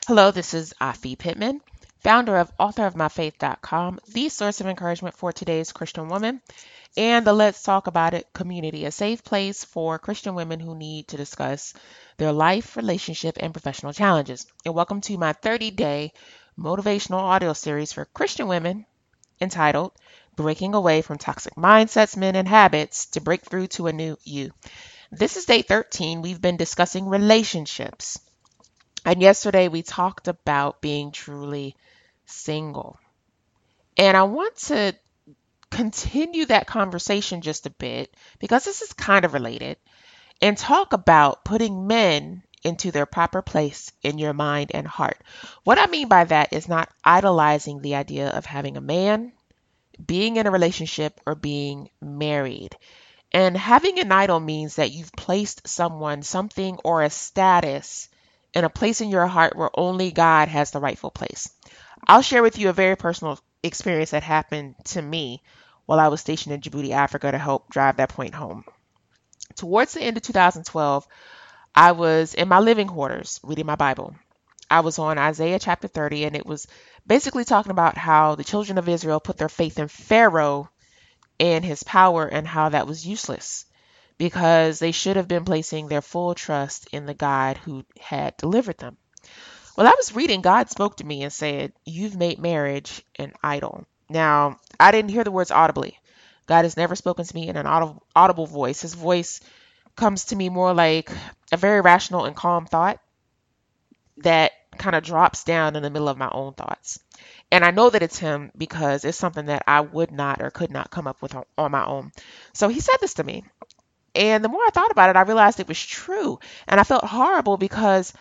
Hello, this is Afi Pittman, founder of authorofmyfaith.com, the source of encouragement for today's Christian woman, and the Let's Talk About It community, a safe place for Christian women who need to discuss their life, relationship, and professional challenges. And welcome to my 30-day motivational audio series for Christian women entitled Breaking Away from Toxic Mindsets, Men, and Habits to Break Through to a New You. This is day 13. We've been discussing relationships. And yesterday we talked about being truly single. And I want to continue that conversation just a bit because this is kind of related and talk about putting men into their proper place in your mind and heart. What I mean by that is not idolizing the idea of having a man, being in a relationship, or being married. And having an idol means that you've placed someone, something, or a status in a place in your heart where only God has the rightful place. I'll share with you a very personal experience that happened to me while I was stationed in Djibouti, Africa, to help drive that point home. Towards the end of 2012, I was in my living quarters reading my Bible. I was on Isaiah chapter 30, and it was basically talking about how the children of Israel put their faith in Pharaoh and his power and how that was useless because they should have been placing their full trust in the God who had delivered them. Well, I was reading, God spoke to me and said, "You've made marriage an idol." Now, I didn't hear the words audibly. God has never spoken to me in an audible voice. His voice comes to me more like a very rational and calm thought that kind of drops down in the middle of my own thoughts. And I know that it's him because it's something that I would not or could not come up with on my own. So he said this to me. And the more I thought about it, I realized it was true. And I felt horrible because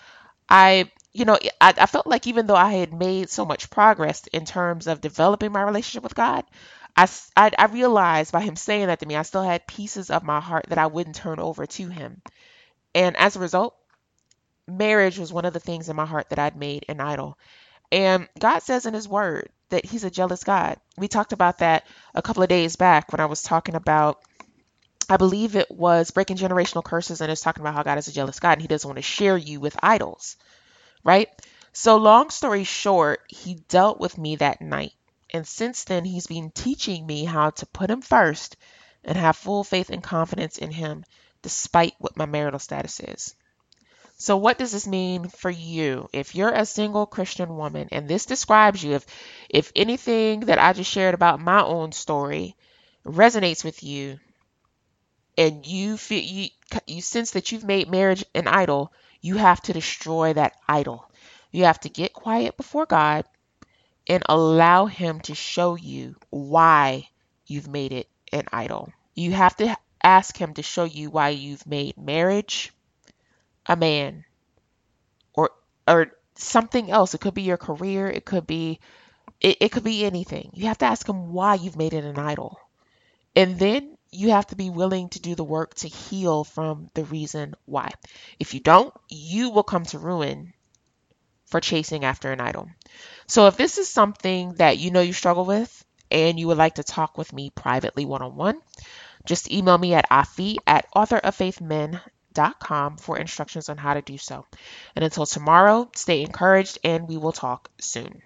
I felt like even though I had made so much progress in terms of developing my relationship with God, I realized by him saying that to me, I still had pieces of my heart that I wouldn't turn over to him. And as a result, marriage was one of the things in my heart that I'd made an idol. And God says in his word that he's a jealous God. We talked about that a couple of days back when I was talking about, I believe it was breaking generational curses, and it's talking about how God is a jealous God and he doesn't want to share you with idols, right? So, long story short, he dealt with me that night. And since then, he's been teaching me how to put him first and have full faith and confidence in him, despite what my marital status is. So, what does this mean for you? If you're a single Christian woman, and this describes you, if anything that I just shared about my own story resonates with you, and you feel you sense that you've made marriage an idol, you have to destroy that idol. You have to get quiet before God and allow him to show you why you've made it an idol. You have to ask him to show you why you've made marriage a man or something else. It could be your career, it could be anything. You have to ask him why you've made it an idol. And then you have to be willing to do the work to heal from the reason why. If you don't, you will come to ruin for chasing after an idol. So if this is something that you know you struggle with and you would like to talk with me privately one-on-one, just email me at afi@authoroffaithmen.com for instructions on how to do so. And until tomorrow, stay encouraged and we will talk soon.